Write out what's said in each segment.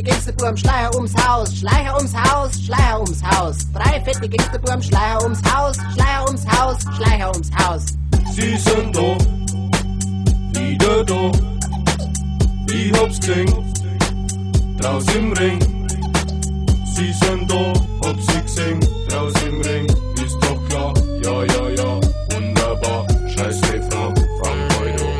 Gangsterbuben, Schleier ums Haus, Schleier ums Haus, Schleier ums Haus. 3 fette Gangsterbuben, Schleier ums Haus, Schleier ums Haus, Schleier ums Haus. Sie sind da, wieder da. Ich hab's gesehen, draus im Ring. Sie sind da, hab sie gesehen, draus im Ring. Ist doch klar, ja, ja, ja, wunderbar. Scheiß Refrain, fang heute an.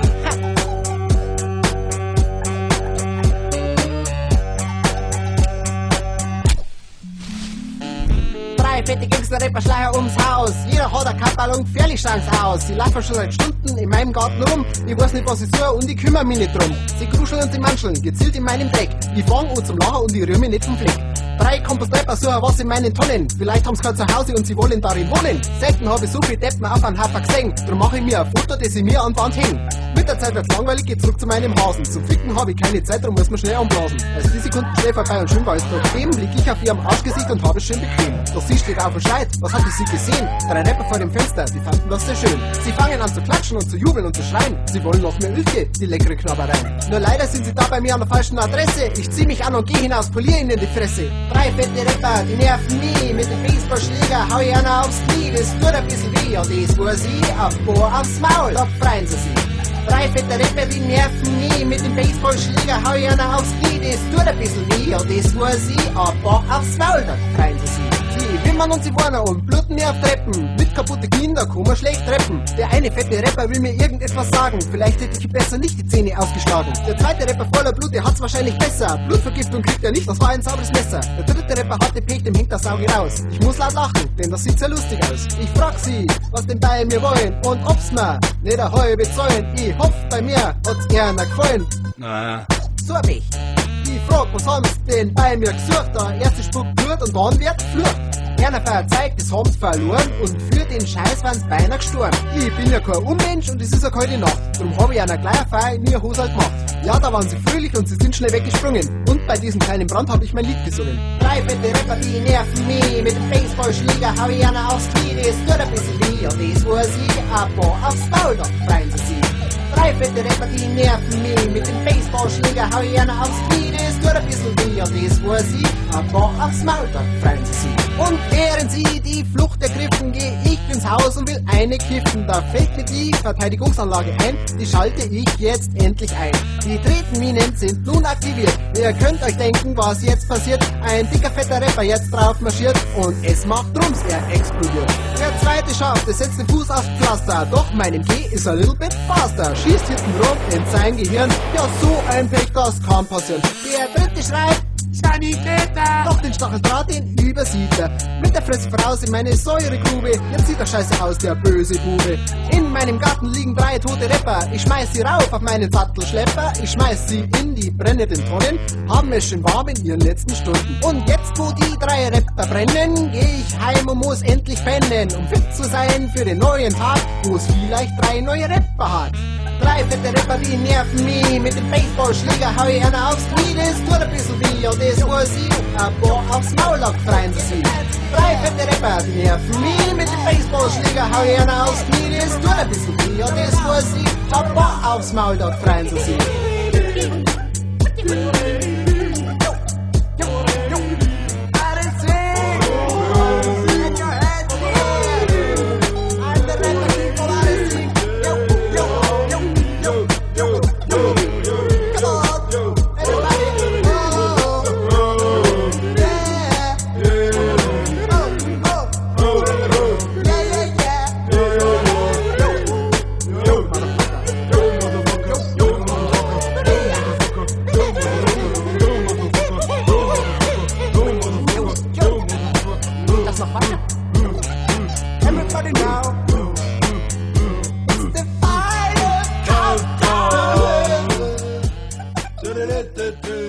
Fette Gangster-Rapper, Schleier ums Haus. Jeder hat ein Kapperl und gefährlich schaut's aus. Sie laufen schon seit Stunden in meinem Garten rum. Ich weiß nicht, was ich tue und ich kümmere mich nicht drum. Sie kruscheln und sie manscheln, gezielt in meinem Dreck. Ich fang an zum Lachen und ich rühre mich nicht vom Fleck. 3 Kompostrapper suchen was in meinen Tonnen. Vielleicht haben's kein Zuhause und sie wollen darin wohnen. Selten habe ich so viel Deppen auf einen Haufen gesehen. Drum mache ich mir ein Foto, das ich mir an die Wand häng. Mit der Zeit wird's langweilig, geh zurück zu meinem Hasen. Zum Ficken habe ich keine Zeit, drum muss man schnell anblasen. Als die Sekunden schnell vorbei und schön war es trotzdem, blick ich auf ihrem Arschgesicht und habe es schön bequem. Doch sie steht auf und schreit, was hat sie gesehen? 3 Rapper vor dem Fenster, die fanden das sehr schön. Sie fangen an zu klatschen und zu jubeln und zu schreien. Sie wollen noch mehr Ölche, die leckere Knabbereien. Nur leider sind sie da bei mir an der falschen Adresse. Ich zieh mich an und geh hinaus, polier ihnen die Fresse. 3 fette Rapper, die nerven mich. Mit dem Baseballschläger hau ich einer aufs Knie. Das tut ein bisschen weh, ja das war sie. Auf Bohr aufs Maul, da freuen sie sich. 3 fette Rapper, die nerven mich. Mit dem Baseballschläger hau ich einer aufs Knie. Das tut ein bisschen weh, ja das war sie. Aber aufs Maul, da freuen sie sich. Sie wimmern und sie warnen und bluten mir auf Treppen. Mit kaputte Kinder kann man schlecht treppen. Der eine fette Rapper will mir irgendetwas sagen. Vielleicht hätte ich besser nicht die Zähne ausgeschlagen. Der zweite Rapper voller Blut, der hat's wahrscheinlich besser. Blutvergiftung kriegt er nicht, das war ein sauberes Messer. Der dritte Rapper hatte Pech, dem hängt das Auge raus. Ich muss laut lachen, denn das sieht sehr lustig aus. Ich frag sie, was denn bei mir wollen und ob's mir nicht eine halbe zahlen. Ich hoff, bei mir hat's gerne gefallen. Naja. So hab ich. Ich frag, was haben sie denn bei mir gesucht? Der erste spuckt Blut und dann wird Flucht. Einer verzeigt, das haben's verloren und für den Scheiß waren's beinahe gestorben. Ich bin ja kein Unmensch und es ist eine kalte Nacht. Drum hab ich einer gleich eine Feier in ihr Hosal gemacht. Ja, da waren sie fröhlich und sie sind schnell weggesprungen. Und bei diesem kleinen Brand hab ich mein Lied gesungen. 3 fette Rapper, die nerven mich. Mit dem Baseballschläger hau ich einer aufs Knie. Das tut ein bisschen weh, ja das war sie. Aber aufs Maul, da freuen sie sich. 3 fette Rapper, die nerven mich. Mit dem Baseballschläger hau ich einer aufs Knie. Das tut ein bisschen weh, ja das war sie. Aber aufs Maul, da freuen sie sich. Und während sie die Flucht ergriffen, geh ich ins Haus und will eine kiffen. Da fällt mir die Verteidigungsanlage ein, die schalte ich jetzt endlich ein. Die Tretenminen sind nun aktiviert. Ihr könnt euch denken, was jetzt passiert. Ein dicker, fetter Rapper jetzt drauf marschiert und es macht Rums, er explodiert. Der zweite schafft, es setzt den Fuß aufs Pflaster. Doch mein MG ist a little bit faster. Schießt hinten rum in sein Gehirn. Ja, so ein Pech, das kann passieren. Der dritte schreit, Sanitäter! Doch den Stacheldraht, den übersieht er. Mit der Fresse voraus in meine Säuregrube. Jetzt sieht er scheiße aus, der böse Bube. In meinem Garten liegen 3 tote Rapper. Ich schmeiß sie rauf auf meinen Sattelschlepper. Ich schmeiß sie in die brennenden Tonnen. Haben es schön warm in ihren letzten Stunden. Und jetzt, wo die 3 Rapper brennen, geh ich heim und muss endlich pennen. Um fit zu sein für den neuen Tag, wo es vielleicht 3 neue Rapper hat. 3 fette Rapper, die nerven mich. Mit dem Baseballschläger hau ich einer aufs Knie. Das tut ein bisschen weh, ja das war sie. Aber aufs Maul, da freuen sie sich. 3 fette Rapper, die nerven mich. Mit dem Baseballschläger hau ich einer aufs Knie. Das tut ein bisschen weh, ja das war sie. Aber aufs Maul, da freuen sie sich. Everybody now, it's the final countdown.